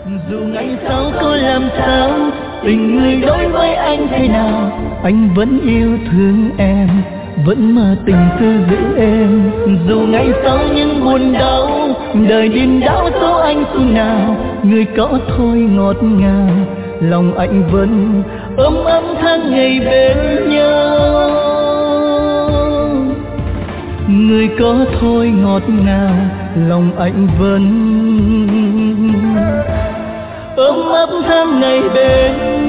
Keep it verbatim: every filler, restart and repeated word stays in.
Dù ngày sau có làm sao, tình người đối với anh thế nào, anh vẫn yêu thương em, vẫn mơ tình cứ giữ em. Dù ngày sau những buồn đau, đời điên đảo số anh phương nào, người có thôi ngọt ngào, lòng anh vẫn ấm ấm tháng ngày bên nhau. Người có thôi ngọt ngào, lòng anh vẫn ấm ấp tháng ngày bên